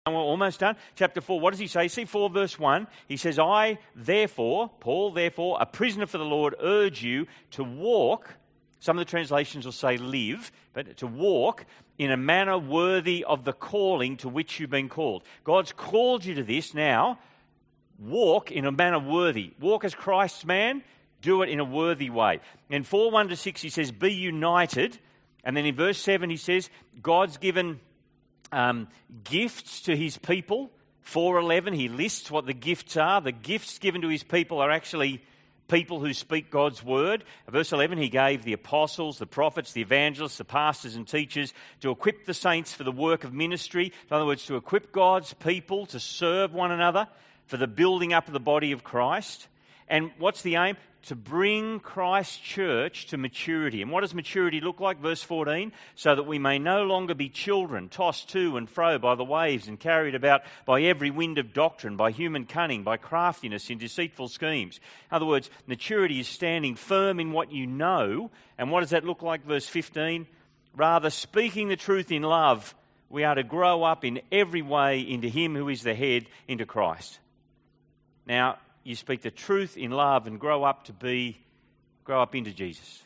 We're almost done. Chapter 4, what does he say? See 4 verse 1. He says, I therefore, Paul, therefore, a prisoner for the Lord, urge you to walk, some of the translations will say live, but to walk in a manner worthy of the calling to which you've been called. God's called you to this now. Walk in a manner worthy. Walk as Christ's man. Do it in a worthy way. In 4:1-6 he says, be united. And then in verse 7 he says, God's given gifts to his people. 4:11 he lists what the gifts are. The gifts given to his people are actually people who speak God's word. Verse 11, he gave the apostles, the prophets, the evangelists, the pastors and teachers to equip the saints for the work of ministry. In other words, to equip God's people to serve one another for the building up of the body of Christ. And what's the aim? To bring Christ's church to maturity. And what does maturity look like? Verse 14, so that we may no longer be children, tossed to and fro by the waves and carried about by every wind of doctrine, by human cunning, by craftiness in deceitful schemes. In other words, maturity is standing firm in what you know. And what does that look like? Verse 15, rather speaking the truth in love, we are to grow up in every way into him who is the head, into Christ. Now, you speak the truth in love and grow up into Jesus.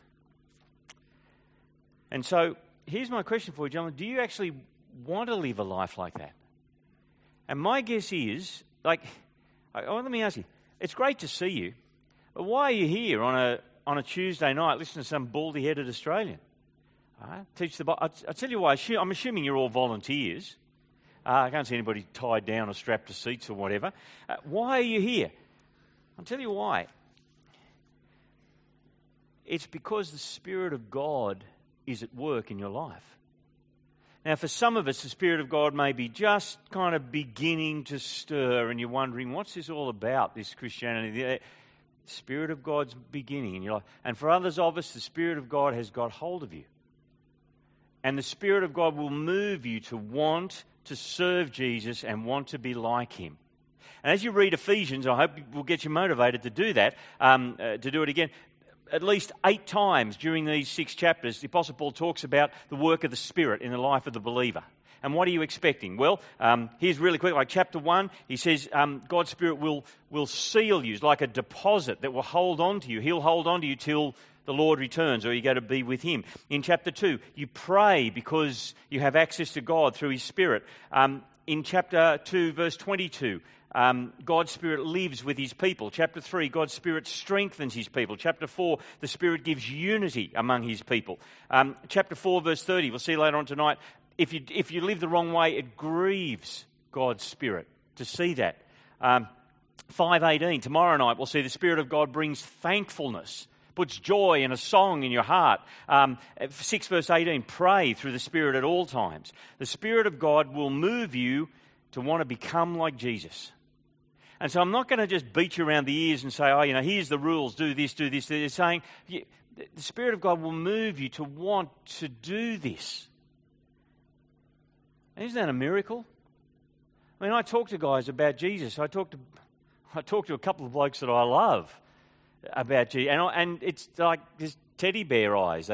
And so, here's my question for you, gentlemen. Do you actually want to live a life like that? And my guess is, let me ask you, it's great to see you, but why are you here on a Tuesday night listening to some baldy-headed Australian? Teach the Bible. I'll tell you why. I'm assuming you're all volunteers. I can't see anybody tied down or strapped to seats or whatever. Why are you here? I'll tell you why. It's because the Spirit of God is at work in your life. Now, for some of us, the Spirit of God may be just kind of beginning to stir and you're wondering, what's this all about, this Christianity? The Spirit of God's beginning in your life. And for others of us, the Spirit of God has got hold of you. And the Spirit of God will move you to want to serve Jesus and want to be like him. And as you read Ephesians, I hope we'll get you motivated to do that, to do it again. At least 8 times during these 6 chapters, the Apostle Paul talks about the work of the Spirit in the life of the believer. And what are you expecting? Well, here's really quick, like chapter 1, he says God's Spirit will seal you like a deposit that will hold on to you. He'll hold on to you till the Lord returns or you go to be with him. In chapter 2, you pray because you have access to God through his Spirit. In chapter 2, verse 22, God's Spirit lives with his people. Chapter 3, God's Spirit strengthens his people. Chapter 4, the Spirit gives unity among his people. Chapter 4, verse 30, we'll see later on tonight, if you live the wrong way, it grieves God's Spirit to see that. 5:18, tomorrow night we'll see the Spirit of God brings thankfulness, puts joy and a song in your heart. 6 verse 18, pray through the Spirit at all times. The Spirit of God will move you to want to become like Jesus. And so I'm not going to just beat you around the ears and say, here's the rules, do this, do this. They're saying the Spirit of God will move you to want to do this. And isn't that a miracle? I mean, I talk to guys about Jesus. I talk to a couple of blokes that I love about Jesus. And it's like this teddy bear eyes.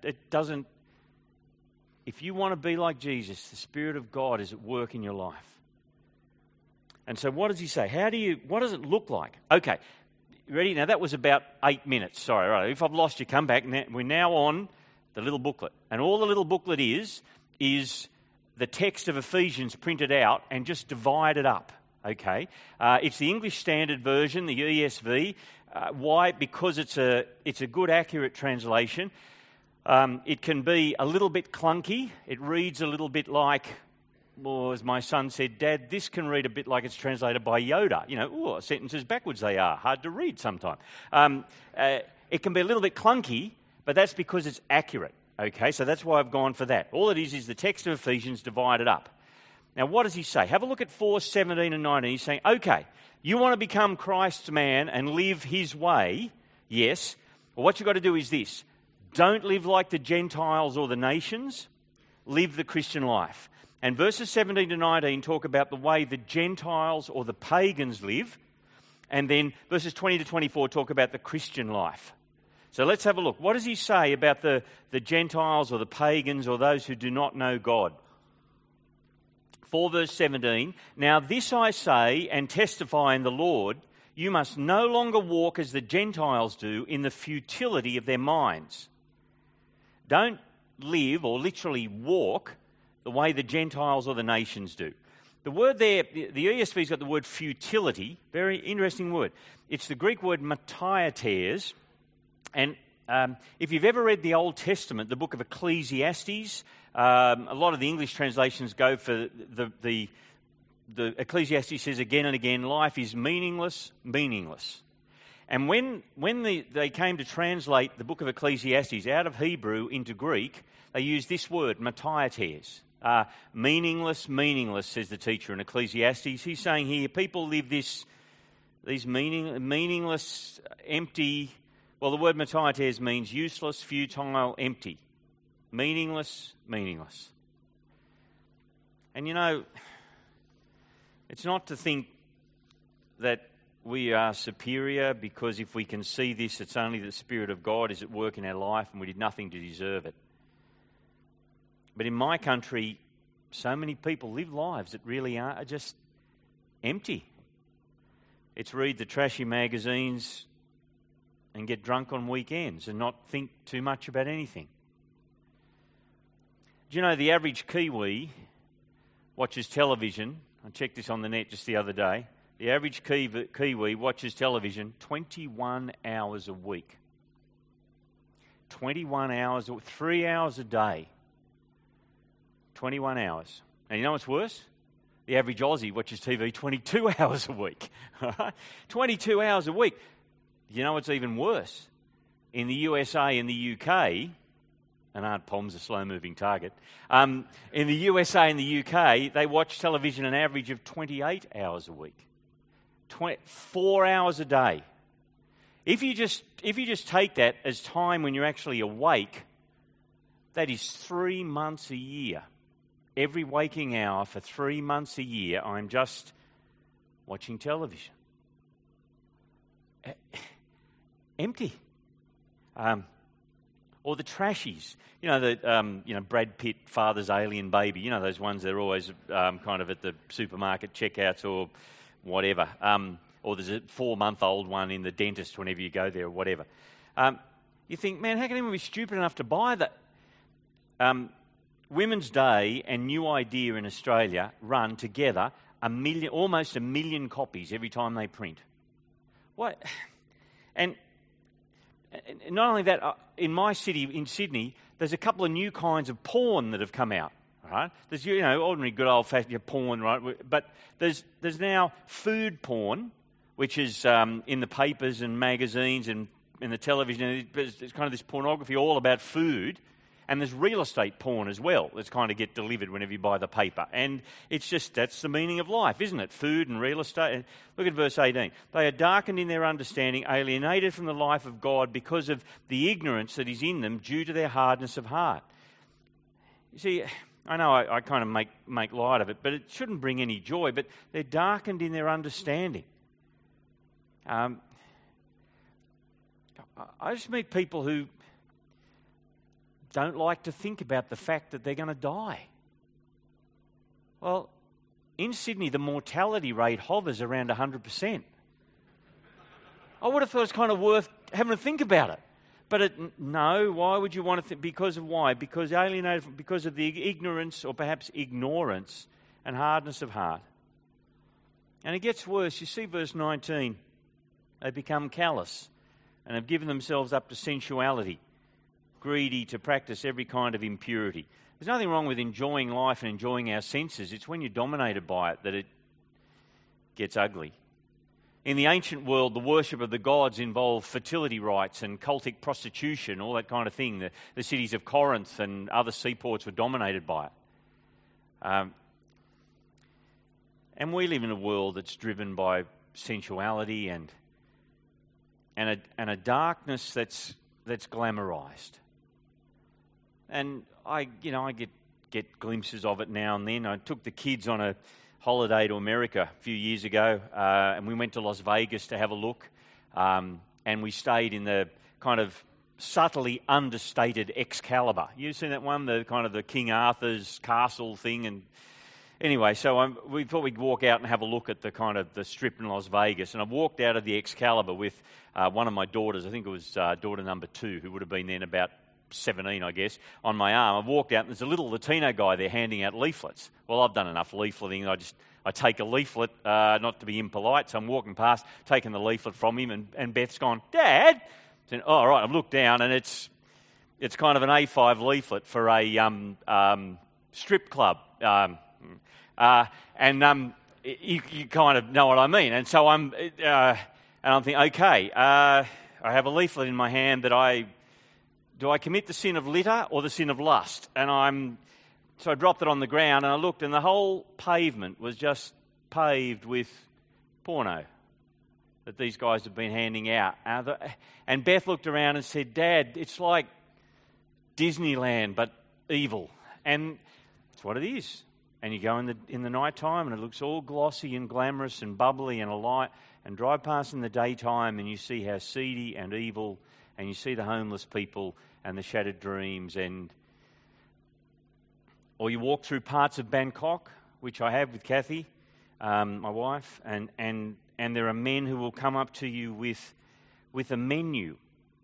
If you want to be like Jesus, the Spirit of God is at work in your life. And so what does he say? What does it look like? Okay, ready? Now that was about 8 minutes. Sorry, right. If I've lost you, come back. We're now on the little booklet. And all the little booklet is the text of Ephesians printed out and just divided up. Okay? It's the English Standard Version, the ESV. Why? Because it's a good, accurate translation. It can be a little bit clunky. It reads a little bit like, well, as my son said, Dad, this can read a bit like it's translated by Yoda. Sentences backwards they are. Hard to read sometimes. It can be a little bit clunky, but that's because it's accurate. Okay, so that's why I've gone for that. All it is the text of Ephesians divided up. Now, what does he say? Have a look at 4:17 and 19. He's saying, okay, you want to become Christ's man and live his way, yes. Well, what you've got to do is this. Don't live like the Gentiles or the nations. Live the Christian life. And verses 17 to 19 talk about the way the Gentiles or the pagans live. And then verses 20 to 24 talk about the Christian life. So let's have a look. What does he say about the Gentiles or the pagans or those who do not know God? 4 verse 17, "Now this I say and testify in the Lord, you must no longer walk as the Gentiles do in the futility of their minds." Don't live or literally walk the way the Gentiles or the nations do. The word there, the ESV's got the word futility, very interesting word. It's the Greek word mataiates, and if you've ever read the Old Testament, the book of Ecclesiastes, a lot of the English translations go for the Ecclesiastes says again and again, life is meaningless, meaningless. And when they came to translate the book of Ecclesiastes out of Hebrew into Greek, they used this word, mataiates. Meaningless, meaningless, says the teacher in Ecclesiastes. He's saying here, people live these meaningless, empty. Well, the word mataiates means useless, futile, empty. Meaningless, meaningless. And you know, it's not to think that we are superior because if we can see this, it's only the Spirit of God is at work in our life and we did nothing to deserve it. But in my country, so many people live lives that really are just empty. It's read the trashy magazines and get drunk on weekends and not think too much about anything. Do you know the average Kiwi watches television? I checked this on the net just the other day. The average Kiwi watches television 21 hours a week. 21 hours, 3 hours a day. 21 hours. And you know what's worse? The average Aussie watches TV 22 hours a week. 22 hours a week. You know what's even worse? In the USA and the UK, and Aunt Pom's a slow-moving target, in the USA and the UK, they watch television an average of 28 hours a week. 4 hours a day. If you just take that as time when you're actually awake, that is 3 months a year. Every waking hour for 3 months a year, I'm just watching television. Empty. Or the trashies. You know, Brad Pitt, Father's Alien Baby. You know, those ones that are always kind of at the supermarket checkouts or whatever. Or there's a 4-month-old one in the dentist whenever you go there or whatever. You think, man, how can anyone be stupid enough to buy that? Women's Day and New Idea in Australia run together almost a million copies every time they print. What? And not only that, in my city, in Sydney, there's a couple of new kinds of porn that have come out. Right? There's ordinary good old-fashioned porn, right? But there's now food porn, which is in the papers and magazines and in the television. It's kind of this pornography all about food. And there's real estate porn as well that's kind of get delivered whenever you buy the paper. And it's just, that's the meaning of life, isn't it? Food and real estate. Look at verse 18. They are darkened in their understanding, alienated from the life of God because of the ignorance that is in them due to their hardness of heart. You see, I know I kind of make light of it, but it shouldn't bring any joy. But they're darkened in their understanding. I just meet people who don't like to think about the fact that they're going to die. Well, in Sydney, the mortality rate hovers around 100%. I would have thought it's kind of worth having to think about it. But no, why would you want to think? Because of why? Because alienated, because of the ignorance or perhaps ignorance and hardness of heart. And it gets worse. You see verse 19. They become callous and have given themselves up to sensuality, greedy to practice every kind of impurity. There's nothing wrong with enjoying life and enjoying our senses. It's when you're dominated by it that it gets ugly. In the ancient world, the worship of the gods involved fertility rites and cultic prostitution, all that kind of thing. The cities of Corinth and other seaports were dominated by it. And we live in a world that's driven by sensuality and a darkness that's glamorized. And I get glimpses of it now and then. I took the kids on a holiday to America a few years ago, and we went to Las Vegas to have a look, and we stayed in the kind of subtly understated Excalibur. You've seen that one, the kind of the King Arthur's castle thing, and Anyway, so we thought we'd walk out and have a look at the kind of the strip in Las Vegas. And I walked out of the Excalibur with one of my daughters. I think it was daughter number 2, who would have been then about 17, I guess, on my arm. I walked out and there's a little Latino guy there handing out leaflets. Well, I've done enough leafleting. I take a leaflet, not to be impolite, so I'm walking past, taking the leaflet from him, and Beth's gone, "Dad?" Said, "Oh, all right." I've looked down and it's kind of an A5 leaflet for a strip club. You kind of know what I mean. And so I'm thinking, okay, I have a leaflet in my hand that do I commit the sin of litter or the sin of lust? So I dropped it on the ground and I looked, and the whole pavement was just paved with porno that these guys have been handing out. And Beth looked around and said, "Dad, it's like Disneyland but evil." And it's what it is. And you go in the night time and it looks all glossy and glamorous and bubbly and alight, and drive past in the daytime and you see how seedy and evil, and you see the homeless people and the shattered dreams, or you walk through parts of Bangkok, which I have with Kathy, my wife, and there are men who will come up to you with a menu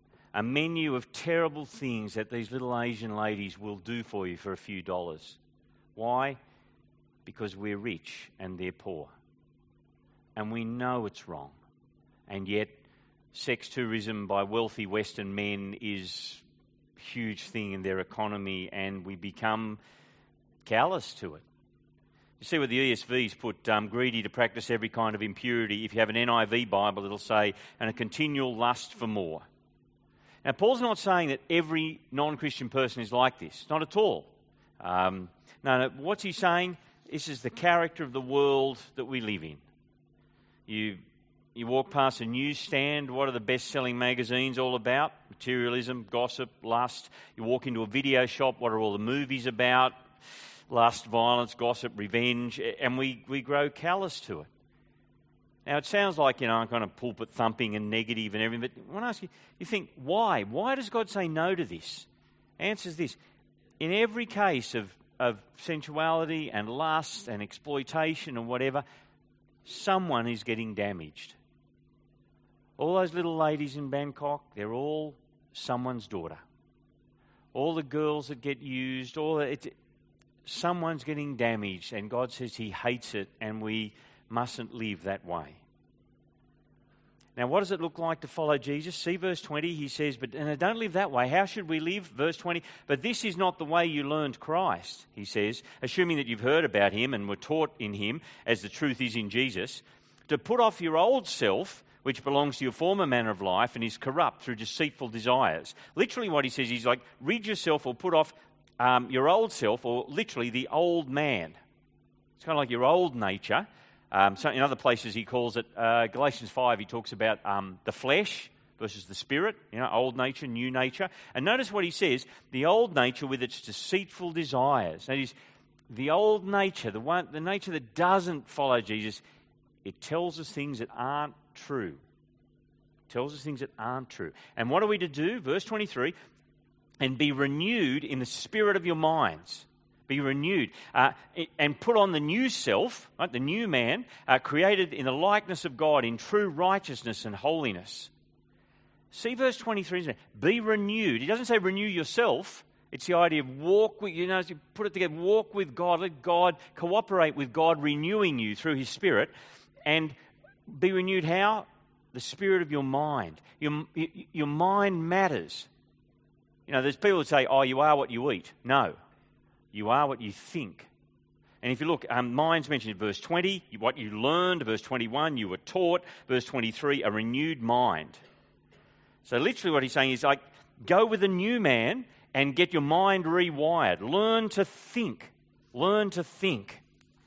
of terrible things that these little Asian ladies will do for you for a few dollars. Why? Because we're rich and they're poor. And we know it's wrong. And yet, sex tourism by wealthy Western men is a huge thing in their economy, and we become callous to it. You see what the ESV's put, greedy to practice every kind of impurity. If you have an NIV Bible, it'll say, and a continual lust for more. Now, Paul's not saying that every non-Christian person is like this. Not at all. No, what's he saying? This is the character of the world that we live in. You walk past a newsstand, what are the best-selling magazines all about? Materialism, gossip, lust. You walk into a video shop, what are all the movies about? Lust, violence, gossip, revenge, and we grow callous to it. Now, it sounds like, kind of pulpit thumping and negative and everything, but I want to ask you, you think, why? Why does God say no to this? Answer's this. In every case of sensuality and lust and exploitation and whatever, someone is getting damaged. All those little ladies in Bangkok, they're all someone's daughter. All the girls that get used, someone's getting damaged, and God says He hates it, and we mustn't live that way. Now, what does it look like to follow Jesus? See verse 20, he says, but don't live that way. How should we live? Verse 20, but this is not the way you learned Christ, he says, assuming that you've heard about Him and were taught in Him, as the truth is in Jesus, to put off your old self, which belongs to your former manner of life and is corrupt through deceitful desires. Literally what he says, he's like, rid yourself or put off your old self, or literally the old man. It's kind of like your old nature. So in other places he calls it, Galatians 5, he talks about the flesh versus the spirit, old nature, new nature. And notice what he says, the old nature with its deceitful desires. That is, the old nature, the nature that doesn't follow Jesus, it tells us things that aren't true. It tells us things that aren't true. And what are we to do? Verse 23, and be renewed in the spirit of your minds. Be renewed and put on the new self, right, the new man, created in the likeness of God in true righteousness and holiness. See verse 23, be renewed. He doesn't say renew yourself. It's the idea of walk with, you put it together, walk with God, let God cooperate with God, renewing you through His Spirit. And be renewed how? The spirit of your mind. Your mind matters. There's people that say, oh, you are what you eat. No. You are what you think. And if you look, mind's mentioned in verse 20, what you learned, verse 21, you were taught, verse 23, a renewed mind. So literally what he's saying is like, go with a new man and get your mind rewired. Learn to think. Learn to think.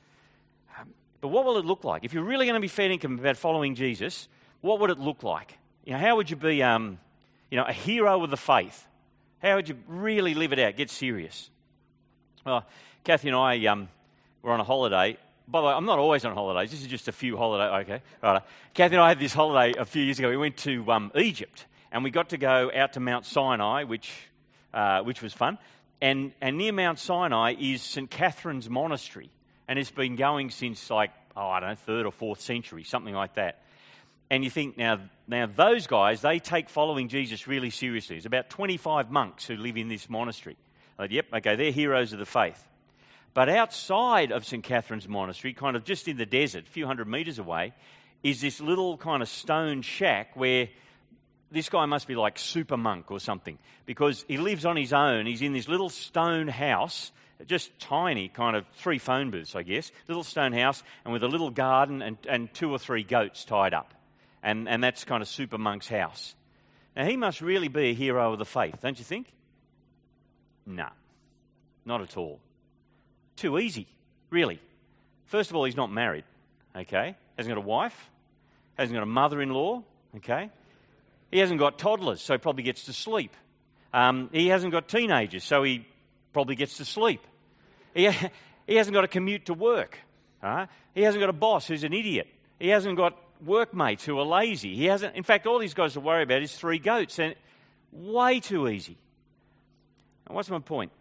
But what will it look like? If you're really going to be fair income about following Jesus, what would it look like? How would you be, a hero of the faith? How would you really live it out? Get serious. Well, Kathy and I were on a holiday. By the way, I'm not always on holidays. This is just a few holidays. Okay, right. Kathy and I had this holiday a few years ago. We went to Egypt, and we got to go out to Mount Sinai, which was fun. And near Mount Sinai is St. Catherine's Monastery. And it's been going since like, I don't know, 3rd or 4th century, something like that. And you think, now those guys, they take following Jesus really seriously. There's about 25 monks who live in this monastery. Yep, okay, they're heroes of the faith. But outside of St. Catherine's Monastery, kind of just in the desert, a few hundred metres away, is this little kind of stone shack where this guy must be like super monk or something, because he lives on his own. He's in this little stone house, just tiny, kind of 3 phone booths, I guess, little stone house, and with a little garden and 2 or 3 goats tied up. And that's kind of super monk's house. Now, he must really be a hero of the faith, don't you think? No, not at all. Too easy, really. First of all, he's not married, okay? Hasn't got a wife, hasn't got a mother-in-law, okay? He hasn't got toddlers, so he probably gets to sleep. He hasn't got teenagers, so he probably gets to sleep. He hasn't got a commute to work. He hasn't got a boss who's an idiot. He hasn't got workmates who are lazy. He hasn't. In fact, all he's got to worry about is 3 goats, and way too easy. And what's my point?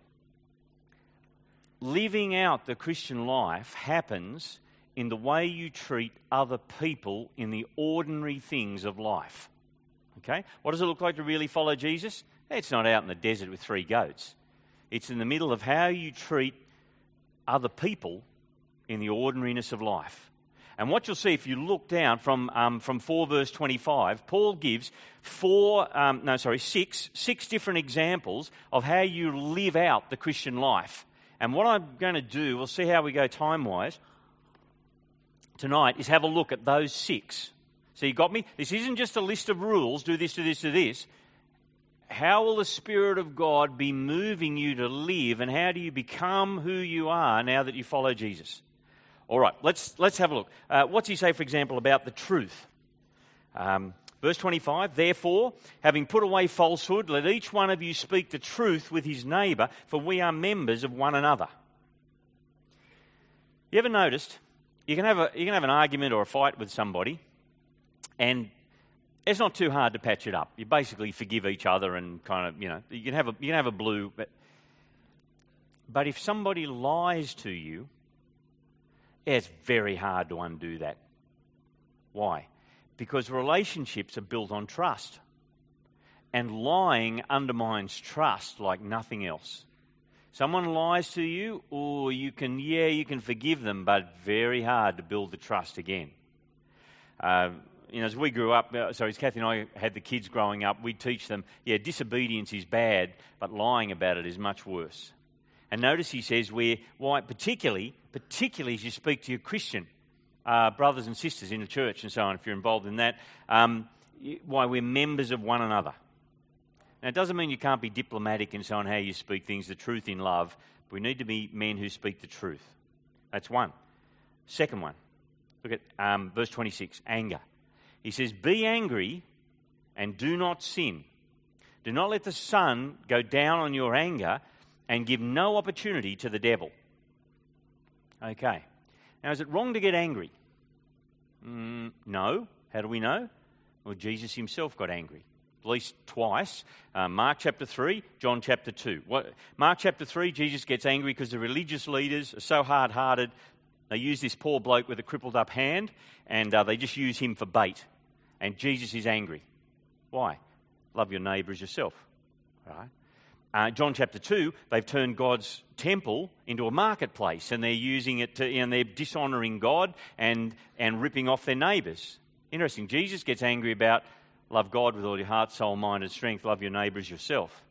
Living out the Christian life happens in the way you treat other people in the ordinary things of life. Okay? What does it look like to really follow Jesus? It's not out in the desert with 3 goats. It's in the middle of how you treat other people in the ordinariness of life. And what you'll see if you look down from 4 verse 25, Paul gives 6 different examples of how you live out the Christian life. And what I'm going to do, we'll see how we go time-wise tonight, is have a look at those 6. So you got me? This isn't just a list of rules, do this, do this, do this. How will the Spirit of God be moving you to live, and how do you become who you are now that you follow Jesus? All right, let's have a look. What's he say, for example, about the truth? Verse 25, therefore, having put away falsehood, let each one of you speak the truth with his neighbour, for we are members of one another. You ever noticed, you can have an argument or a fight with somebody, and it's not too hard to patch it up. You basically forgive each other and kind of, you can have a blue. But if somebody lies to you, it's very hard to undo that. Why? Because relationships are built on trust. And lying undermines trust like nothing else. Someone lies to you, or you can forgive them, but very hard to build the trust again. As we grew up, as Kathy and I had the kids growing up, we'd teach them, disobedience is bad, but lying about it is much worse. And notice he says why particularly as you speak to your Christian brothers and sisters in the church and so on, if you're involved in that, why we're members of one another. Now, it doesn't mean you can't be diplomatic and so on how you speak things, the truth in love. But we need to be men who speak the truth. That's one. Second one, look at verse 26, anger. He says, be angry and do not sin. Do not let the sun go down on your anger and give no opportunity to the devil. Okay. Now, is it wrong to get angry? No. How do we know? Well, Jesus himself got angry, at least twice. Mark chapter 3, John chapter 2. Mark chapter 3, Jesus gets angry because the religious leaders are so hard-hearted. They use this poor bloke with a crippled up hand, and they just use him for bait. And Jesus is angry. Why? Love your neighbour as yourself. Right? John chapter 2, they've turned God's temple into a marketplace, and they're using it to, and they're dishonouring God and ripping off their neighbours. Interesting. Jesus gets angry about love God with all your heart, soul, mind and strength. Love your neighbour as yourself.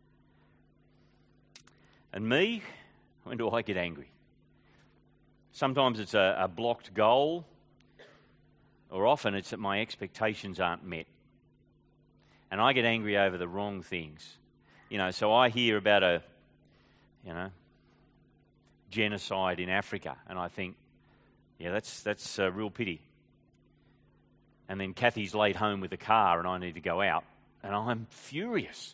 And me, when do I get angry? Sometimes it's a blocked goal, or often it's that my expectations aren't met. And I get angry over the wrong things. So I hear about a genocide in Africa, and I think, that's a real pity. And then Kathy's laid home with the car, and I need to go out, and I'm furious.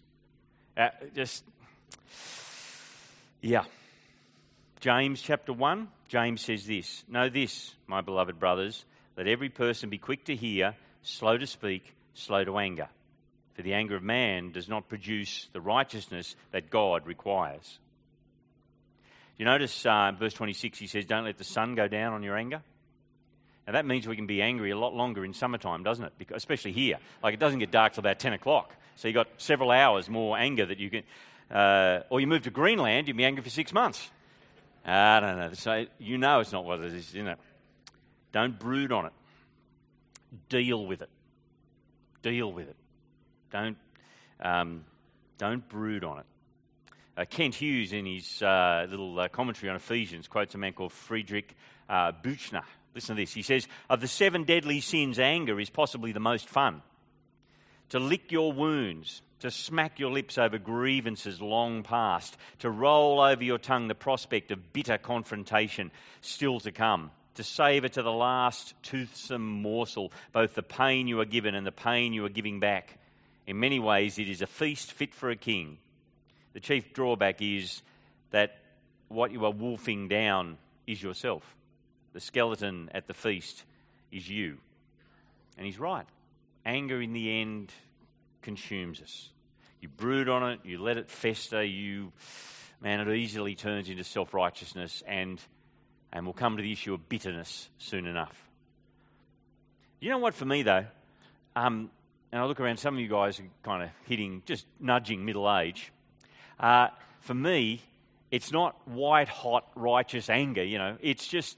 James chapter 1, James says this, know this, my beloved brothers, let every person be quick to hear, slow to speak, slow to anger. For the anger of man does not produce the righteousness that God requires. You notice verse 26, he says, don't let the sun go down on your anger. Now that means we can be angry a lot longer in summertime, doesn't it? Because, especially here. Like, it doesn't get dark till about 10 o'clock. So you've got several hours more anger that you can... or you move to Greenland, you'll be angry for 6 months. I don't know. So you know it's not what it is, isn't it? Don't brood on it. Deal with it. Deal with it. Don't brood on it. Kent Hughes, in his little commentary on Ephesians, quotes a man called Friedrich Buchner. Listen to this. He says, of the 7 deadly sins, anger is possibly the most fun. To lick your wounds, to smack your lips over grievances long past, to roll over your tongue the prospect of bitter confrontation still to come, to savour to the last toothsome morsel both the pain you are given and the pain you are giving back. In many ways, it is a feast fit for a king. The chief drawback is that what you are wolfing down is yourself. The skeleton at the feast is you. And he's right. Anger in the end consumes us. You brood on it, you let it fester, it easily turns into self-righteousness and we'll come to the issue of bitterness soon enough. You know what, for me though, and I look around, some of you guys are kind of just nudging middle age. For me, it's not white hot righteous anger, it's just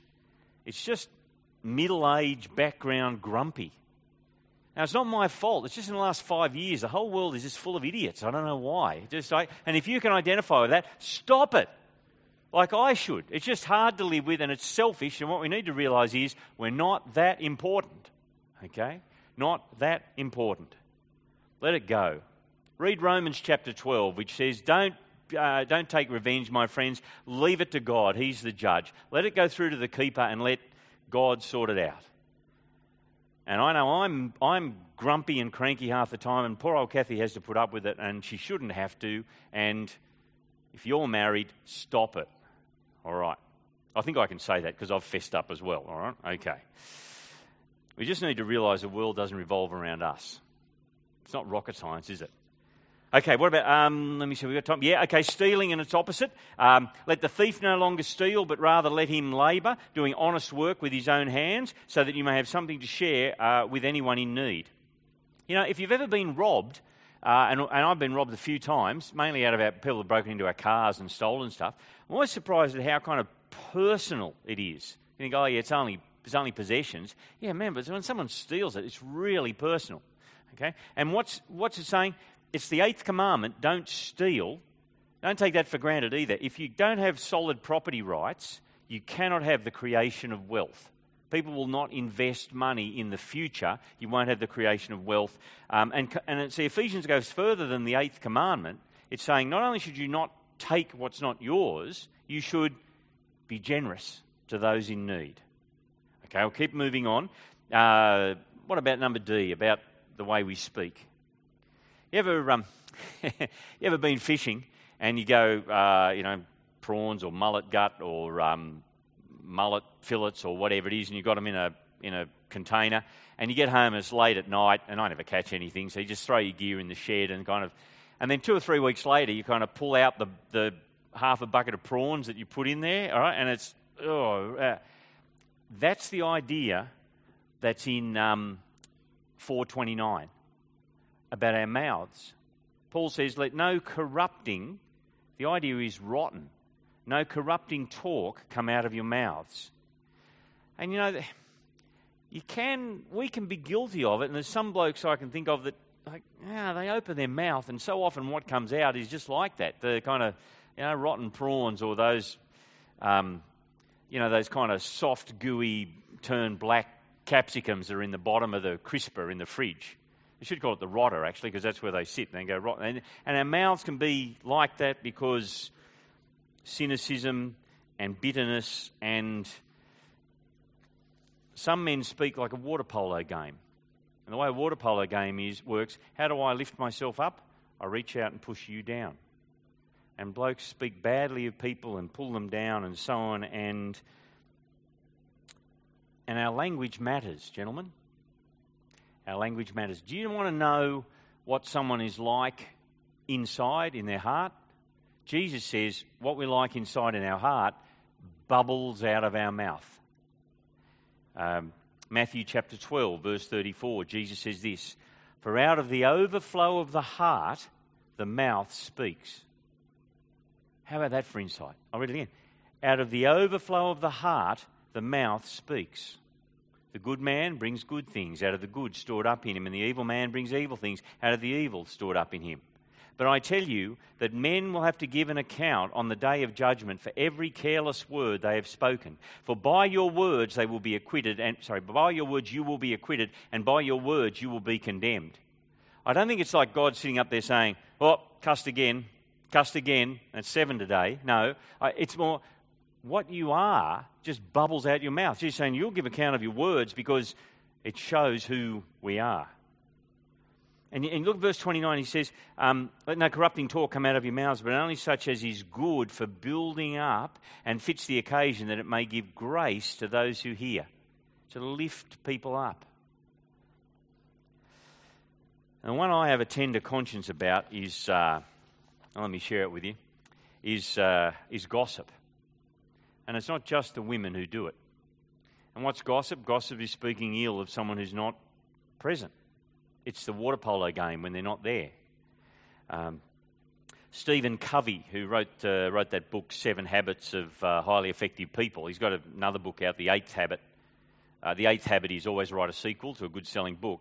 middle-aged background grumpy. Now, it's not my fault. It's just in the last 5 years, the whole world is just full of idiots. I don't know why. And if you can identify with that, stop it. Like I should. It's just hard to live with and it's selfish. And what we need to realise is we're not that important. Okay? Not that important. Let it go. Read Romans chapter 12, which says, don't take revenge, my friends. Leave it to God. He's the judge. Let it go through to the keeper and let God sort it out. And I know I'm grumpy and cranky half the time, and poor old Kathy has to put up with it, and she shouldn't have to. And if you're married, stop it. All right. I think I can say that because I've fessed up as well. All right? Okay. We just need to realise the world doesn't revolve around us. It's not rocket science, is it? Okay, what about, let me see, we've got time. Yeah, okay, stealing and its opposite. Let the thief no longer steal, but rather let him labour, doing honest work with his own hands, so that you may have something to share with anyone in need. If you've ever been robbed, and I've been robbed a few times, mainly out of people who have broken into our cars and stolen stuff, I'm always surprised at how kind of personal it is. You think, oh yeah, it's only possessions. Yeah, man, but when someone steals it, it's really personal. Okay? And what's it saying? It's the 8th commandment, don't steal. Don't take that for granted either. If you don't have solid property rights, you cannot have the creation of wealth. People will not invest money in the future. You won't have the creation of wealth. And see, Ephesians goes further than the 8th commandment. It's saying not only should you not take what's not yours, you should be generous to those in need. Okay, I'll keep moving on. What about number D, about the way we speak? You ever been fishing and you go, prawns or mullet gut or mullet fillets or whatever it is, and you've got them in a container, and you get home and it's late at night, and I never catch anything, so you just throw your gear in the shed and then 2 or 3 weeks later you kind of pull out the half a bucket of prawns that you put in there, all right, and it's that's the idea that's in 4:29. About our mouths. Paul says, let no corrupting, the idea is rotten, no corrupting talk come out of your mouths. And we can be guilty of it, and there's some blokes I can think of that, they open their mouth, and so often what comes out is just like that, the kind of, rotten prawns or those, those kind of soft, gooey, turned black capsicums that are in the bottom of the crisper in the fridge. We should call it the rotter, actually, because that's where they sit and they go rotten. And our mouths can be like that because cynicism and bitterness, and some men speak like a water polo game. And the way a water polo game works, how do I lift myself up? I reach out and push you down. And blokes speak badly of people and pull them down and so on, and our language matters, gentlemen. Our language matters. Do you want to know what someone is like inside, in their heart? Jesus says what we like inside in our heart bubbles out of our mouth. Matthew chapter 12, verse 34, Jesus says this, "For out of the overflow of the heart, the mouth speaks." How about that for insight? I'll read it again. Out of the overflow of the heart, the mouth speaks. The good man brings good things out of the good stored up in him, and the evil man brings evil things out of the evil stored up in him. But I tell you that men will have to give an account on the day of judgment for every careless word they have spoken. For by your words they will be acquitted, by your words you will be acquitted, and by your words you will be condemned. I don't think it's like God sitting up there saying, "Oh, cussed again, that's 7 today." No, it's more what you are just bubbles out your mouth. Jesus saying you'll give account of your words because it shows who we are. And look at verse 29, he says, "Let no corrupting talk come out of your mouths, but only such as is good for building up and fits the occasion, that it may give grace to those who hear," to lift people up. And one I have a tender conscience about is, let me share it with you, is gossip. And it's not just the women who do it. And what's gossip? Gossip is speaking ill of someone who's not present. It's the water polo game when they're not there. Stephen Covey, who wrote that book, 7 Habits of Highly Effective People, he's got another book out, The Eighth Habit. The Eighth Habit is always write a sequel to a good-selling book.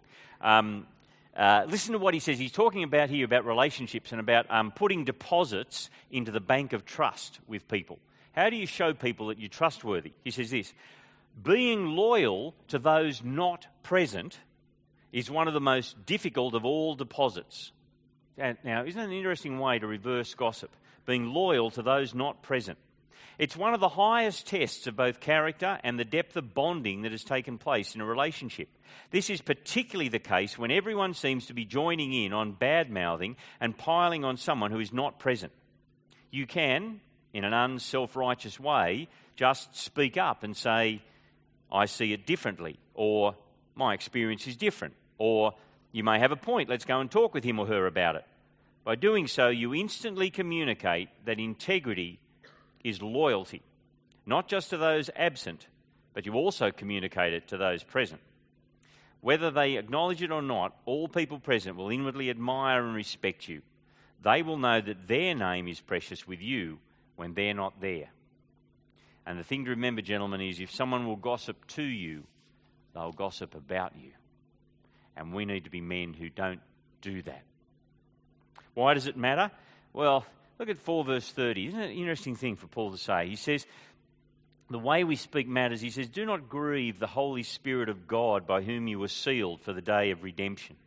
Listen to what he says. He's talking about here about relationships and about putting deposits into the bank of trust with people. How do you show people that you're trustworthy? He says this, "Being loyal to those not present is one of the most difficult of all deposits." Now, isn't that an interesting way to reverse gossip? Being loyal to those not present. It's one of the highest tests of both character and the depth of bonding that has taken place in a relationship. This is particularly the case when everyone seems to be joining in on bad-mouthing and piling on someone who is not present. You can, in an unself-righteous way, just speak up and say, "I see it differently," or "My experience is different," or "You may have a point, let's go and talk with him or her about it." By doing so, you instantly communicate that integrity is loyalty, not just to those absent, but you also communicate it to those present. Whether they acknowledge it or not, all people present will inwardly admire and respect you. They will know that their name is precious with you when they're not there. And the thing to remember, gentlemen, is if someone will gossip to you, they'll gossip about you. And we need to be men who don't do that. Why does it matter? Well, look at 4 verse 30. Isn't it an interesting thing for Paul to say? He says, the way we speak matters. He says, "Do not grieve the Holy Spirit of God by whom you were sealed for the day of redemption."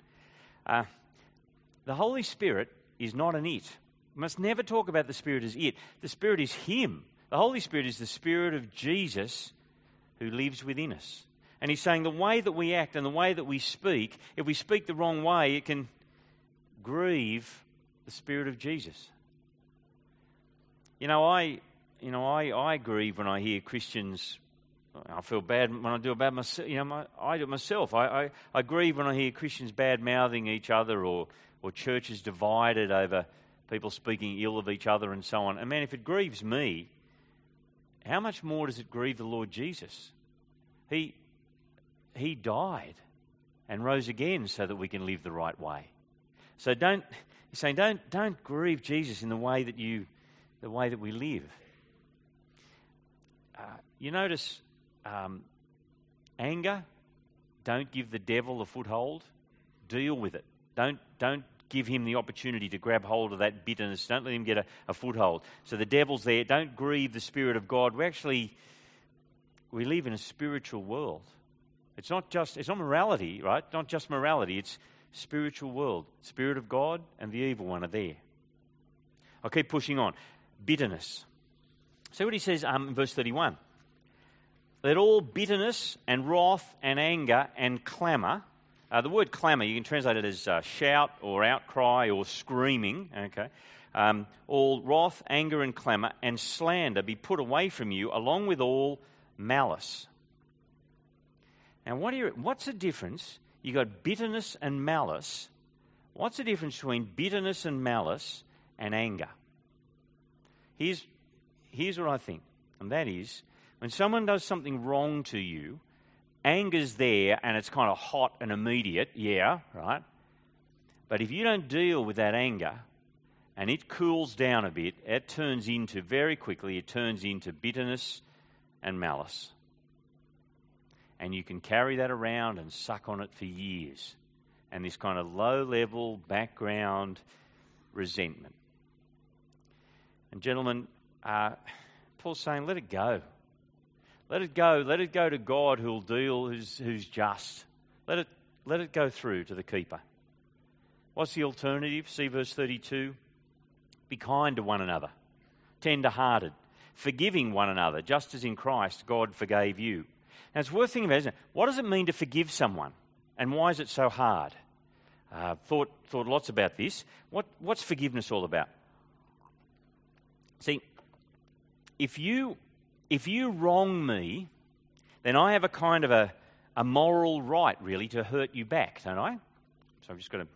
The Holy Spirit is not an it. We must never talk about the Spirit as it. The Spirit is Him. The Holy Spirit is the Spirit of Jesus who lives within us. And he's saying the way that we act and the way that we speak, if we speak the wrong way, it can grieve the Spirit of Jesus. I grieve when I hear Christians. I feel bad when I do it about myself. I do it myself. I grieve when I hear Christians bad-mouthing each other or churches divided over people speaking ill of each other and so on. And man, if it grieves me, how much more does it grieve the Lord Jesus? He died and rose again so that we can live the right way. So don't grieve Jesus in the way that we live. You notice anger. Don't give the devil a foothold. Deal with it. Don't give him the opportunity to grab hold of that bitterness. Don't let him get a foothold. So the devil's there. Don't grieve the Spirit of God. We live in a spiritual world. It's not morality, right? Not just morality. It's spiritual world. Spirit of God and the evil one are there. I'll keep pushing on. Bitterness. See what he says in verse 31. "Let all bitterness and wrath and anger and clamour," the word clamour, you can translate it as shout or outcry or screaming, okay? "All wrath, anger and clamour and slander be put away from you, along with all malice." Now, what's the difference? You got bitterness and malice. What's the difference between bitterness and malice and anger? Here's what I think, and that is, when someone does something wrong to you, anger's there and it's kind of hot and immediate, yeah, right? But if you don't deal with that anger and it cools down a bit, very quickly it turns into bitterness and malice. And you can carry that around and suck on it for years. And this kind of low-level background resentment. And gentlemen, Paul's saying, let it go. Let it go. Let it go to God who'll deal, who's just. Let it go through to the keeper. What's the alternative? See verse 32. Be kind to one another, tender-hearted, forgiving one another, just as in Christ God forgave you. Now it's worth thinking about, isn't it? What does it mean to forgive someone? And why is it so hard? Thought lots about this. What's forgiveness all about? See, if you wrong me, then I have a kind of a moral right, really, to hurt you back, don't I? So I've just got to...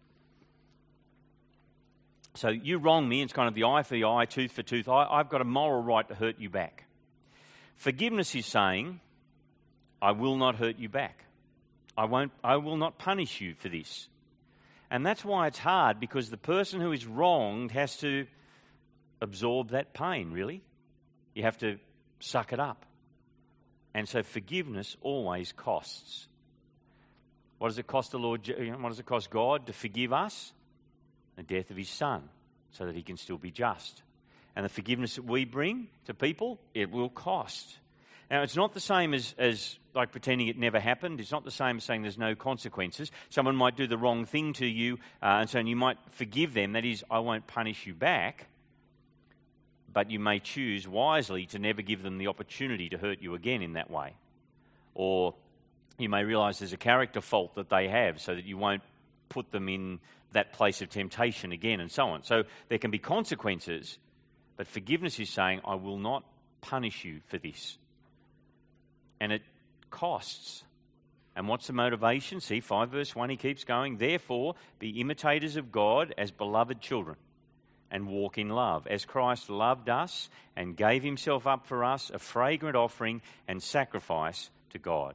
So you wrong me, it's kind of the eye for the eye, tooth for tooth. I've got a moral right to hurt you back. Forgiveness is saying, I will not hurt you back. I will not punish you for this. And that's why it's hard, because the person who is wronged has to absorb that pain, really. You have to suck it up. And so forgiveness always costs. What does it cost the Lord? What does it cost God to forgive us? The death of his Son, so that he can still be just. And the forgiveness that we bring to people, it will cost. Now, it's not the same as like pretending it never happened. It's not the same as saying there's no consequences. Someone might do the wrong thing to you, and so you might forgive them. That is, I won't punish you back. But you may choose wisely to never give them the opportunity to hurt you again in that way. Or you may realise there's a character fault that they have, so that you won't put them in that place of temptation again, and so on. So there can be consequences, but forgiveness is saying, I will not punish you for this. And it costs. And what's the motivation? See, 5 verse 1, he keeps going. Therefore, be imitators of God as beloved children, and walk in love, as Christ loved us and gave himself up for us, a fragrant offering and sacrifice to God.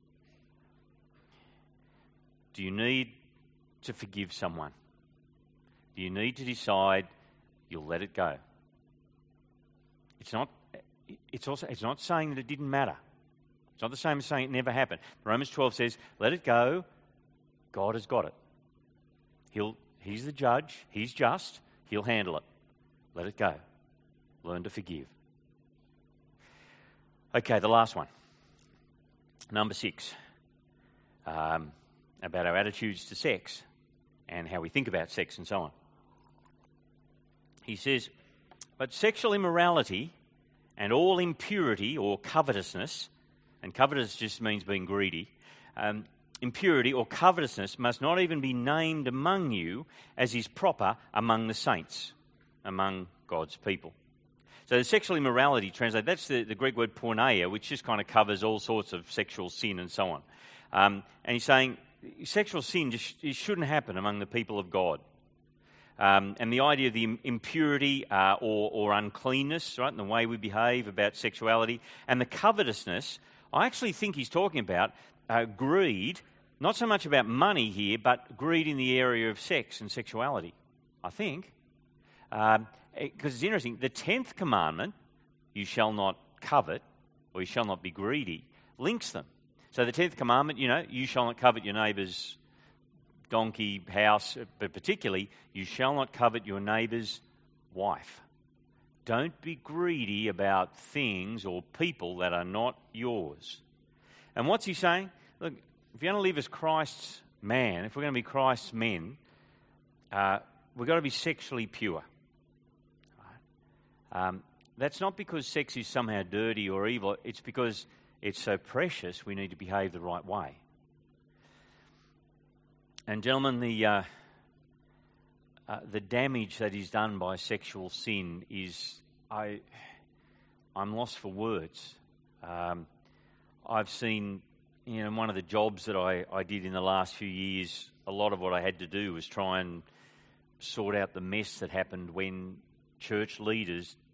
Do you need to forgive someone? Do you need to decide you'll let it go? It's not saying that it didn't matter. It's not the same as saying it never happened. Romans 12 says, let it go. God has got it. He's the judge. He's just. He'll handle it. Let it go. Learn to forgive. Okay, the last one. Number 6. About our attitudes to sex and how we think about sex and so on. He says, but sexual immorality and all impurity or covetousness, and covetous just means being greedy, impurity or covetousness must not even be named among you, as is proper among the saints, among God's people. So the sexual immorality translated, that's the Greek word porneia, which just kind of covers all sorts of sexual sin and so on. And he's saying sexual sin it shouldn't happen among the people of God. And the idea of the impurity or uncleanness, right, and the way we behave about sexuality, and the covetousness, I actually think he's talking about greed, not so much about money here, but greed in the area of sex and sexuality, I think. Because it's interesting, the 10th commandment, you shall not covet, or you shall not be greedy, links them. So the 10th commandment, you shall not covet your neighbour's donkey, house, but particularly, you shall not covet your neighbour's wife. Don't be greedy about things or people that are not yours. And what's he saying? Look, if you're going to live as Christ's man, if we're going to be Christ's men, we've got to be sexually pure. That's not because sex is somehow dirty or evil. It's because it's so precious we need to behave the right way. And gentlemen, the damage that is done by sexual sin is, I'm lost for words. I've seen, in one of the jobs that I did in the last few years, a lot of what I had to do was try and sort out the mess that happened when church leaders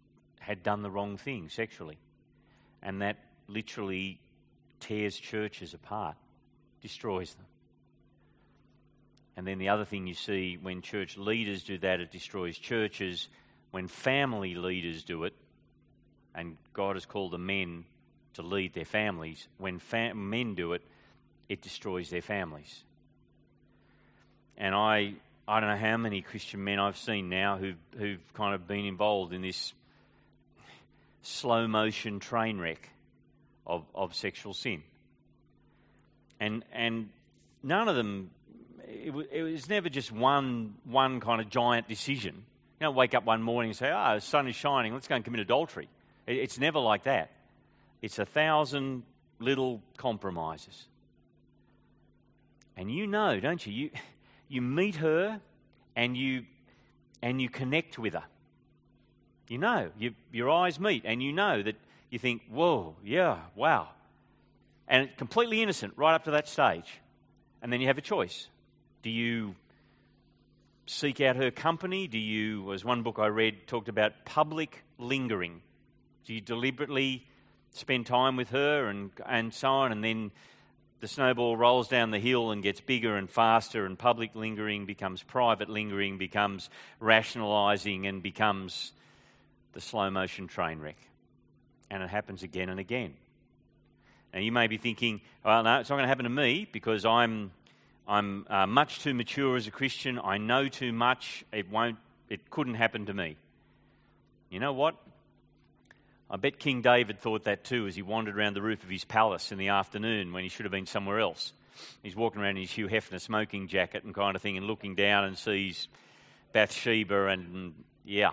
had done the wrong thing sexually. And that literally tears churches apart, destroys them. And then the other thing you see, when church leaders do that, it destroys churches. When family leaders do it, and God has called the men to lead their families, when men do it, it destroys their families. And I don't know how many Christian men I've seen now who've kind of been involved in this slow motion train wreck of sexual sin. And none of them, it was never just one kind of giant decision. You don't wake up one morning and say, the sun is shining, let's go and commit adultery. It's never like that. It's 1,000 little compromises. And you know, don't you? You meet her and you connect with her. You know, your eyes meet and you know that you think, whoa, yeah, wow. And it's completely innocent right up to that stage. And then you have a choice. Do you seek out her company? Do you, as one book I read talked about, public lingering? Do you deliberately spend time with her and so on, and then the snowball rolls down the hill and gets bigger and faster, and public lingering becomes private lingering, becomes rationalising, and becomes the slow motion train wreck. And it happens again and again. Now you may be thinking, well, no, it's not going to happen to me because I'm much too mature as a Christian. I know too much. It couldn't happen to me. You know what? I bet King David thought that too as he wandered around the roof of his palace in the afternoon when he should have been somewhere else. He's walking around in his Hugh Hefner smoking jacket and kind of thing and looking down and sees Bathsheba and yeah.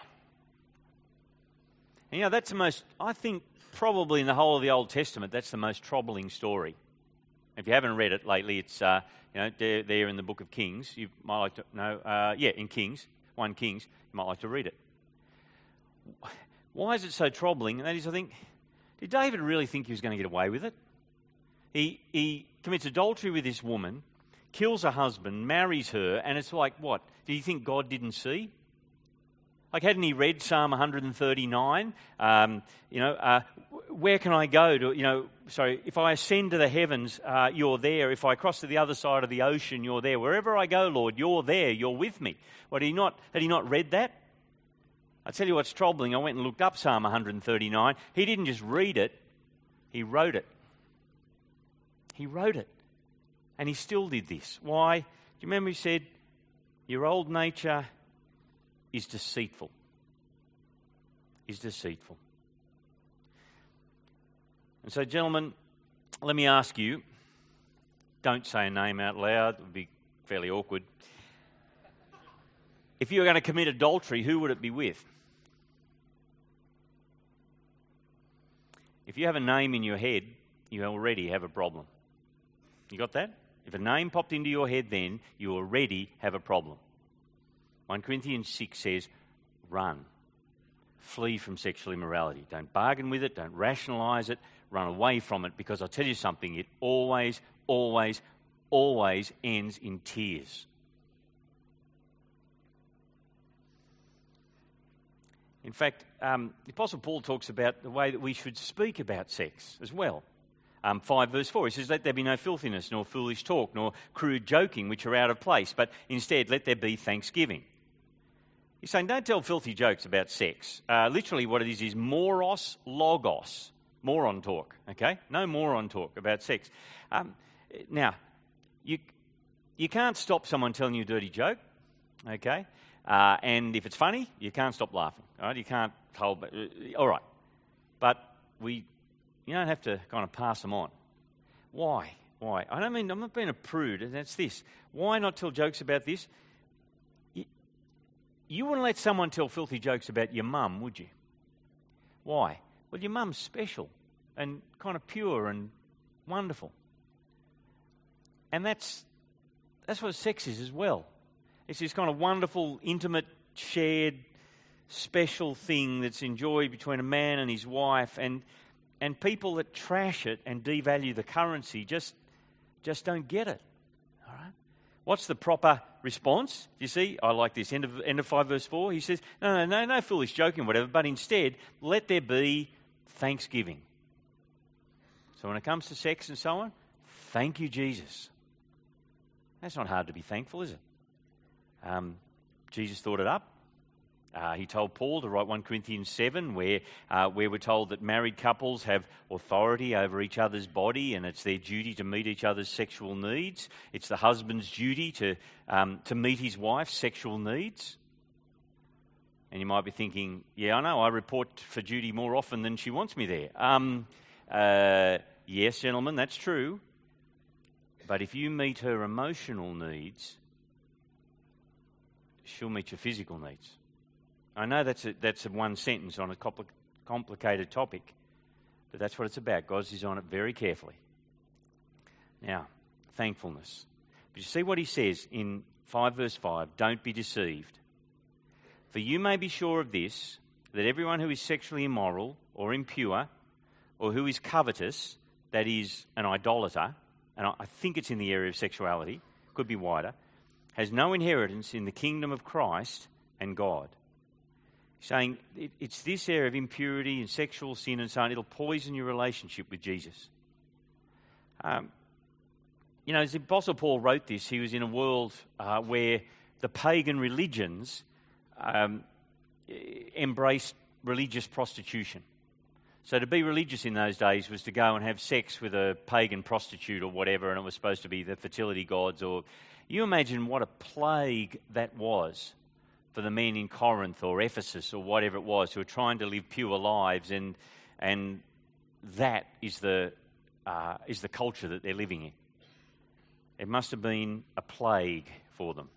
And, you know, that's the most, I think, probably in the whole of the Old Testament, that's the most troubling story. If you haven't read it lately, it's, there in the book of Kings. You might like to know, in Kings, 1 Kings, you might like to read it. Why is it so troubling? And that is, I think, did David really think he was going to get away with it? He commits adultery with this woman, kills her husband, marries her, and it's like, what? Do you think God didn't see? Like, hadn't he read Psalm 139? Where can I go to, if I ascend to the heavens, you're there. If I cross to the other side of the ocean, you're there. Wherever I go, Lord, you're there. You're with me. Had he not read that? I tell you what's troubling. I went and looked up Psalm 139. He didn't just read it. He wrote it. He wrote it. And he still did this. Why? Do you remember he said, your old nature is deceitful. Is deceitful. And so, gentlemen, let me ask you, don't say a name out loud. It would be fairly awkward. If you were going to commit adultery, who would it be with? If you have a name in your head, you already have a problem. You got that? If a name popped into your head then, you already have a problem. 1 Corinthians 6 says, run. Flee from sexual immorality. Don't bargain with it. Don't rationalise it. Run away from it, because I'll tell you something, it always, always, always ends in tears. In fact, the Apostle Paul talks about the way that we should speak about sex as well. 5 verse 4, he says, let there be no filthiness, nor foolish talk, nor crude joking, which are out of place, but instead let there be thanksgiving. He's saying don't tell filthy jokes about sex. Literally what it is moros logos, moron talk, okay? No moron talk about sex. Now, you can't stop someone telling you a dirty joke, okay? And if it's funny, you can't stop laughing. All right, you can't hold back. All right, but you don't have to kind of pass them on. Why? I'm not being a prude, and that's this. Why not tell jokes about this? You wouldn't let someone tell filthy jokes about your mum, would you? Why? Well, your mum's special and kind of pure and wonderful. And that's what sex is as well. It's this kind of wonderful, intimate, shared, special thing that's enjoyed between a man and his wife, and people that trash it and devalue the currency just don't get it. All right? What's the proper response? You see, I like this. End of 5 verse 4. He says, no foolish joking, whatever, but instead, let there be thanksgiving. So when it comes to sex and so on, thank you, Jesus. That's not hard to be thankful, is it? Jesus thought it up. He told Paul to write 1 Corinthians 7, where we're told that married couples have authority over each other's body, and it's their duty to meet each other's sexual needs. It's the husband's duty to meet his wife's sexual needs. And you might be thinking, yeah, I know, I report for duty more often than she wants me there. Yes, gentlemen, that's true. But if you meet her emotional needs, she'll meet your physical needs. I know that's a one sentence on a complicated topic, but that's what it's about. God's designed it very carefully. Now, thankfulness. But you see what he says in 5 verse 5, don't be deceived. For you may be sure of this, that everyone who is sexually immoral or impure or who is covetous, that is an idolater, and I think it's in the area of sexuality, could be wider, has no inheritance in the kingdom of Christ and God. Saying it's this area of impurity and sexual sin and so on, it'll poison your relationship with Jesus. As the Apostle Paul wrote this, he was in a world where the pagan religions embraced religious prostitution. So to be religious in those days was to go and have sex with a pagan prostitute or whatever, and it was supposed to be the fertility gods. Or you imagine what a plague that was for the men in Corinth or Ephesus or whatever it was who were trying to live pure lives, and that is the culture that they're living in. It must have been a plague for them.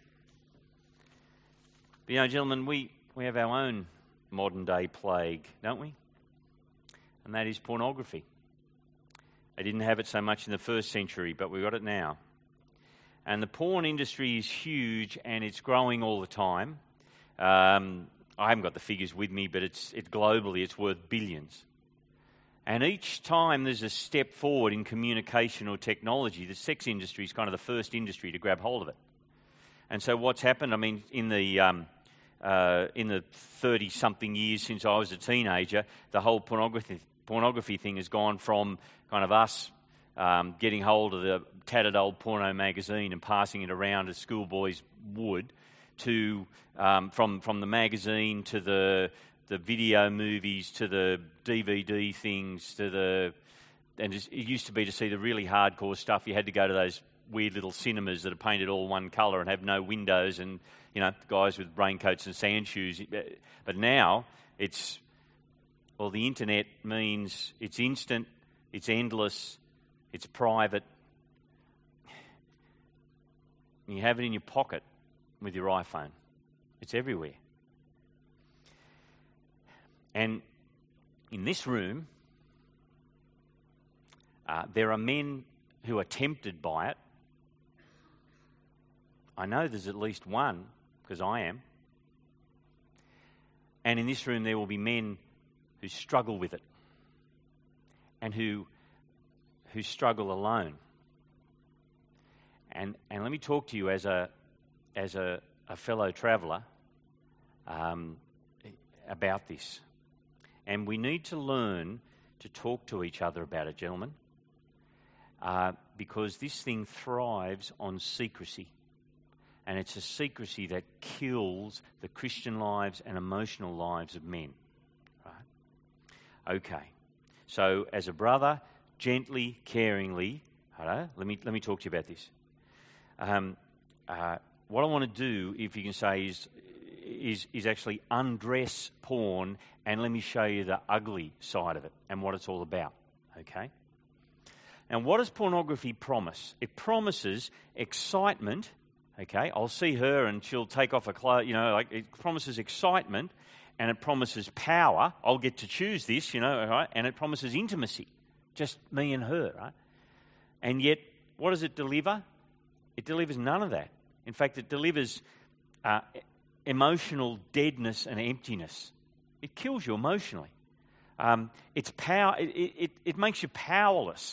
But gentlemen, we have our own modern day plague, don't we? And that is pornography. They didn't have it so much in the first century, but we've got it now. And the porn industry is huge, and it's growing all the time. I haven't got the figures with me, but it's globally, it's worth billions. And each time there's a step forward in communication or technology, the sex industry is kind of the first industry to grab hold of it. And so what's happened, in the 30-something years since I was a teenager, the whole pornography thing has gone from kind of us getting hold of the tattered old porno magazine and passing it around as schoolboys would, to from the magazine to the video movies to the DVD things and it used to be to see the really hardcore stuff. You had to go to those weird little cinemas that are painted all one colour and have no windows, and guys with raincoats and sand shoes. But now the internet means it's instant, it's endless, it's private. You have it in your pocket with your iPhone. It's everywhere. And in this room, there are men who are tempted by it. I know there's at least one, because I am. And in this room there will be men who struggle with it, and who struggle alone. And let me talk to you as a fellow traveller about this. And we need to learn to talk to each other about it, gentlemen, because this thing thrives on secrecy. And it's a secrecy that kills the Christian lives and emotional lives of men. Right? Okay. So as a brother, gently, caringly, let me talk to you about this. What I want to do, if you can say, is actually undress porn, and let me show you the ugly side of it and what it's all about. Okay? Now, what does pornography promise? It promises excitement. Okay, I'll see her and she'll take off her clothes. It promises excitement, and it promises power. I'll get to choose this, right? And it promises intimacy, just me and her, right? And yet, what does it deliver? It delivers none of that. In fact, it delivers emotional deadness and emptiness. It kills you emotionally. It's power. It makes you powerless.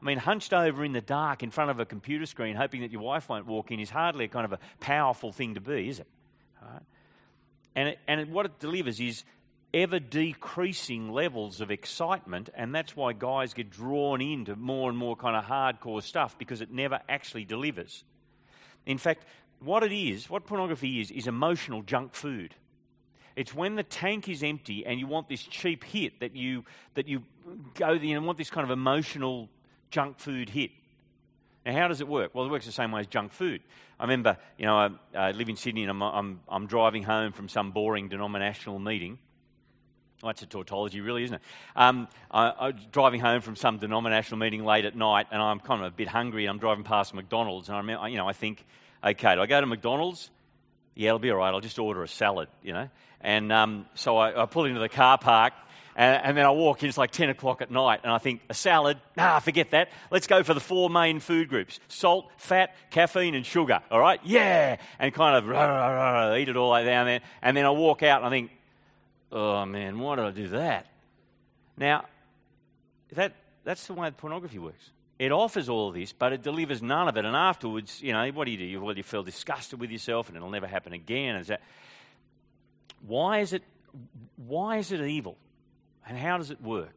I mean, hunched over in the dark in front of a computer screen, hoping that your wife won't walk in, is hardly a kind of a powerful thing to be, is it? Right? And what it delivers is ever decreasing levels of excitement, and that's why guys get drawn into more and more kind of hardcore stuff, because it never actually delivers. In fact, what pornography is emotional junk food. It's when the tank is empty and you want this cheap hit that you go there and want this kind of emotional junk food hit. Now, how does it work? Well, it works the same way as junk food. I remember, I live in Sydney and I'm driving home from some boring denominational meeting. Well, that's a tautology, really, isn't it? I'm driving home from some denominational meeting late at night, and I'm kind of a bit hungry. I'm driving past McDonald's, and I think, okay, do I go to McDonald's? Yeah, it'll be all right. I'll just order a salad, And so I pull into the car park, and then I walk in. It's like 10 o'clock at night, and I think, a salad? Nah, forget that. Let's go for the 4 main food groups: salt, fat, caffeine, and sugar. All right? Yeah! And kind of eat it all down there. And then I walk out, and I think, oh, man, why did I do that? Now, that's the way pornography works. It offers all of this, but it delivers none of it. And afterwards, what do? You feel disgusted with yourself, and it'll never happen again. Why is it evil? And how does it work?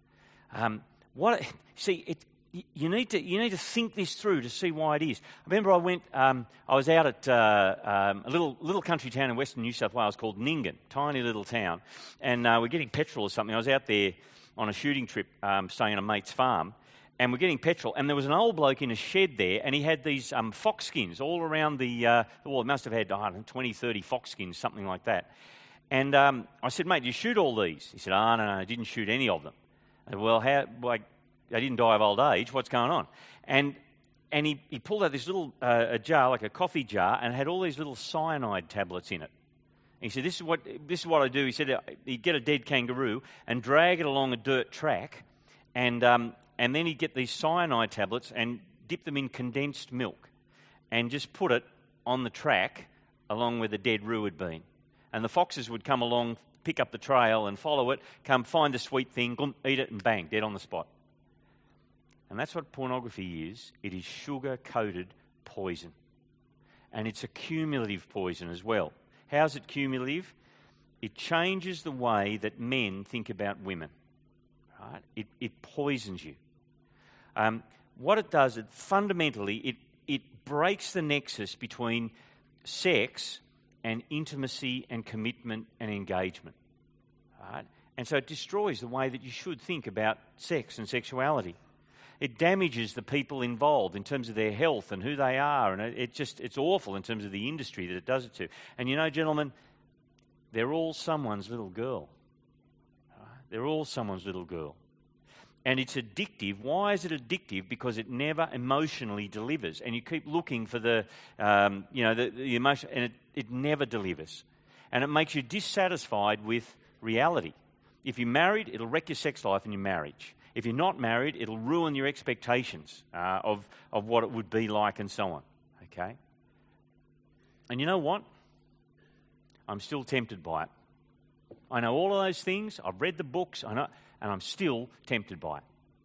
You need to think this through to see why it is. I remember I was out at a little country town in western New South Wales called Nyngan, tiny little town, and we're getting petrol or something. I was out there on a shooting trip, staying on a mate's farm, and we're getting petrol, and there was an old bloke in a shed there, and he had these fox skins all around it must have had, 20, 30 fox skins, something like that. And I said, mate, did you shoot all these? He said, no, I didn't shoot any of them. I said, well, I didn't die of old age. What's going on? And he pulled out this little a jar, like a coffee jar, and it had all these little cyanide tablets in it. And he said, this is what I do. He said, he'd get a dead kangaroo and drag it along a dirt track, and then he'd get these cyanide tablets and dip them in condensed milk and just put it on the track along where the dead roo had been. And the foxes would come along, pick up the trail and follow it, come find the sweet thing, eat it, and bang, dead on the spot. And that's what pornography is. It is sugar-coated poison. And it's a cumulative poison as well. How's it cumulative? It changes the way that men think about women. Right? It poisons you. What it does, fundamentally, it breaks the nexus between sex and intimacy and commitment and engagement. Right? And so it destroys the way that you should think about sex and sexuality. It damages the people involved in terms of their health and who they are, and it's awful in terms of the industry that it does it to. And gentlemen, they're all someone's little girl. Right? They're all someone's little girl. And it's addictive. Why is it addictive? Because it never emotionally delivers. And you keep looking for the emotion, and it never delivers. And it makes you dissatisfied with reality. If you're married, it'll wreck your sex life in your marriage. If you're not married, it'll ruin your expectations of what it would be like and so on. Okay? And you know what? I'm still tempted by it. I know all of those things. I've read the books. I know. And I'm still tempted by it.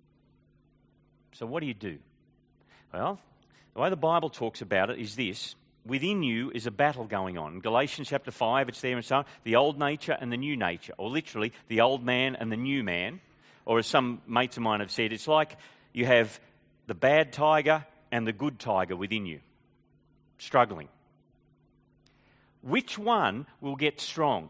So what do you do? Well, the way the Bible talks about it is this. Within you is a battle going on. In Galatians chapter 5, it's there and so on. The old nature and the new nature. Or literally, the old man and the new man. Or as some mates of mine have said, it's like you have the bad tiger and the good tiger within you. Struggling. Which one will get strong?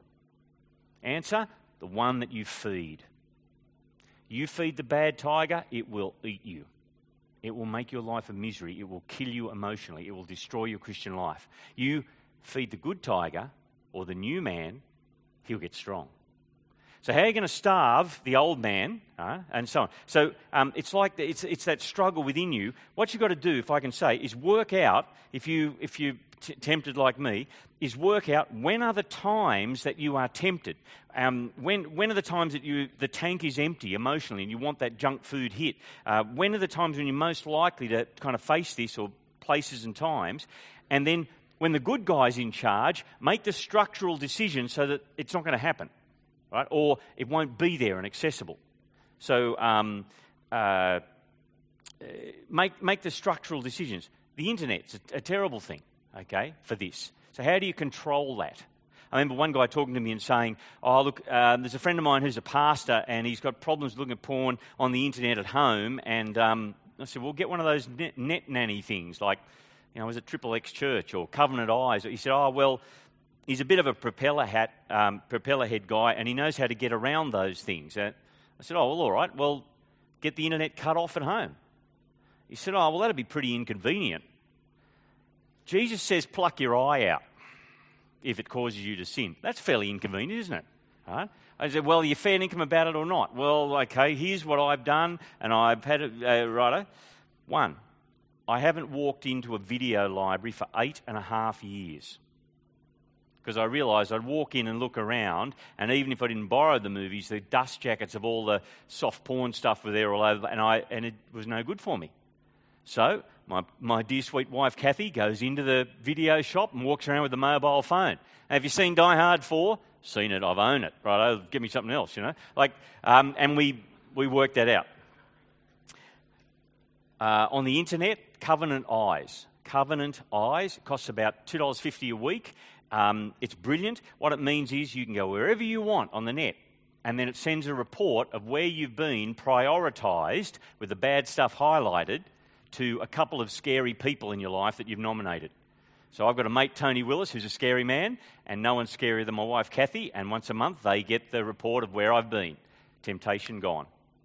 Answer, the one that you feed. You feed the bad tiger, it will eat you. It will make your life a misery. It will kill you emotionally. It will destroy your Christian life. You feed the good tiger or the new man, he'll get strong. So how are you going to starve the old man, and so on? So it's like it's that struggle within you. What you've got to do, if I can say, is work out, if you're tempted like me, is work out when are the times that you are tempted. When are the times that the tank is empty emotionally and you want that junk food hit? When are the times when you're most likely to kind of face this, or places and times? And then when the good guy's in charge, make the structural decision so that it's not going to happen. Right? Or it won't be there and accessible. So make the structural decisions. The internet's a terrible thing, okay, for this. So how do you control that? I remember one guy talking to me and saying, oh, look, there's a friend of mine who's a pastor and he's got problems looking at porn on the internet at home. And I said, well, get one of those net nanny things like, was it Triple X Church or Covenant Eyes? He said, oh, well, he's a bit of a propeller head guy and he knows how to get around those things. I said, oh, well, all right, well, get the internet cut off at home. He said, oh, well, that'd be pretty inconvenient. Jesus says, pluck your eye out if it causes you to sin. That's fairly inconvenient, isn't it? Right? I said, well, are you fair income about it or not? Well, okay, here's what I've done, and I've had it, righto. One, I haven't walked into a video library for 8.5 years because I realised I'd walk in and look around, and even if I didn't borrow the movies, the dust jackets of all the soft porn stuff were there all over, and it was no good for me. So my dear sweet wife Kathy goes into the video shop and walks around with a mobile phone. Have you seen Die Hard 4? Seen it, I've owned it. Right, give me something else, and we worked that out. On the internet, Covenant Eyes. Covenant Eyes, it costs about $2.50 a week. It's brilliant. What it means is you can go wherever you want on the net, and then it sends a report of where you've been prioritised with the bad stuff highlighted to a couple of scary people in your life that you've nominated. So I've got a mate, Tony Willis, who's a scary man, and no one's scarier than my wife, Kathy, and once a month they get the report of where I've been. Temptation gone.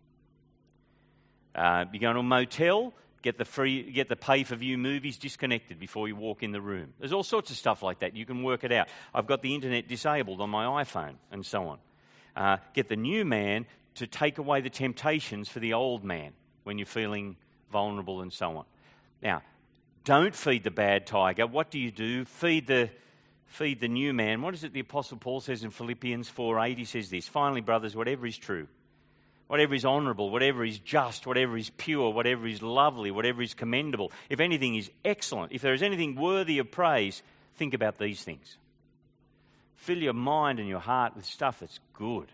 You go to a motel, get the pay-for-view movies disconnected before you walk in the room. There's all sorts of stuff like that. You can work it out. I've got the internet disabled on my iPhone and so on. Get the new man to take away the temptations for the old man when you're feeling vulnerable and so on. Now, don't feed the bad tiger. What do? Feed the new man. What is it the Apostle Paul says in Philippians 4:8? He says this, finally, brothers, whatever is true, whatever is honourable, whatever is just, whatever is pure, whatever is lovely, whatever is commendable, if anything is excellent, if there is anything worthy of praise, think about these things. Fill your mind and your heart with stuff that's good.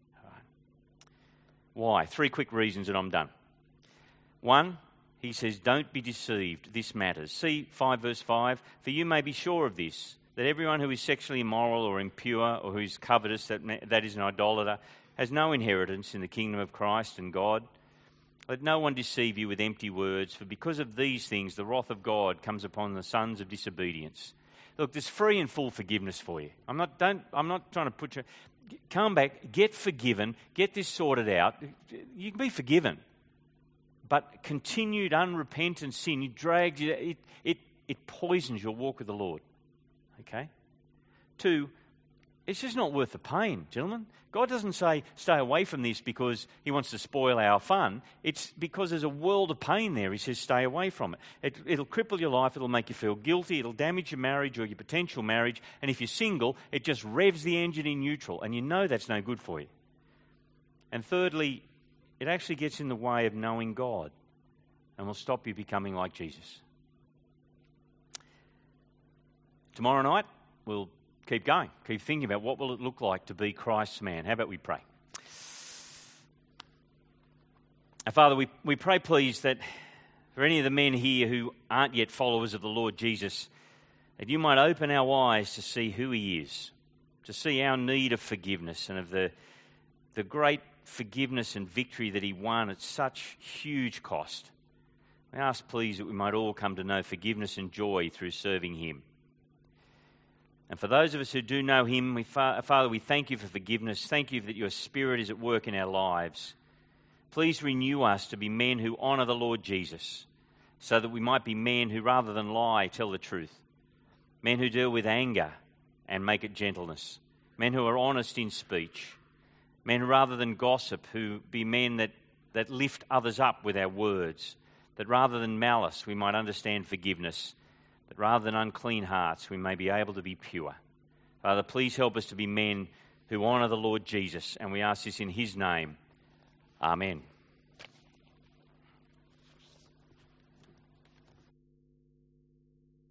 Why? 3 quick reasons and I'm done. 1, he says, don't be deceived. This matters. See 5 verse 5. For you may be sure of this, that everyone who is sexually immoral or impure or who is covetous, that is an idolater, has no inheritance in the kingdom of Christ and God. Let no one deceive you with empty words, for because of these things the wrath of God comes upon the sons of disobedience. Look, there's free and full forgiveness for you. I'm not trying to put you... Come back, get forgiven, get this sorted out. You can be forgiven. But continued unrepentant sin, it poisons your walk with the Lord. Okay? 2, it's just not worth the pain, gentlemen. God doesn't say stay away from this because he wants to spoil our fun. It's because there's a world of pain there. He says stay away from it. It'll cripple your life. It'll make you feel guilty. It'll damage your marriage or your potential marriage. And if you're single, it just revs the engine in neutral. And you know that's no good for you. And thirdly, it actually gets in the way of knowing God and will stop you becoming like Jesus. Tomorrow night, we'll keep going, keep thinking about what will it look like to be Christ's man. How about we pray? Father, we pray, please, that for any of the men here who aren't yet followers of the Lord Jesus, that you might open our eyes to see who he is, to see our need of forgiveness and of the great forgiveness and victory that he won at such huge cost. We ask, please, that we might all come to know forgiveness and joy through serving him. And for those of us who do know him, Father, we thank you for forgiveness. Thank you that your Spirit is at work in our lives. Please renew us to be men who honour the Lord Jesus, so that we might be men who, rather than lie, tell the truth. Men who deal with anger and make it gentleness. Men who are honest in speech. Men who, rather than gossip, who be men that lift others up with our words. That rather than malice, we might understand forgiveness. That rather than unclean hearts, we may be able to be pure. Father, please help us to be men who honour the Lord Jesus, and we ask this in his name. Amen.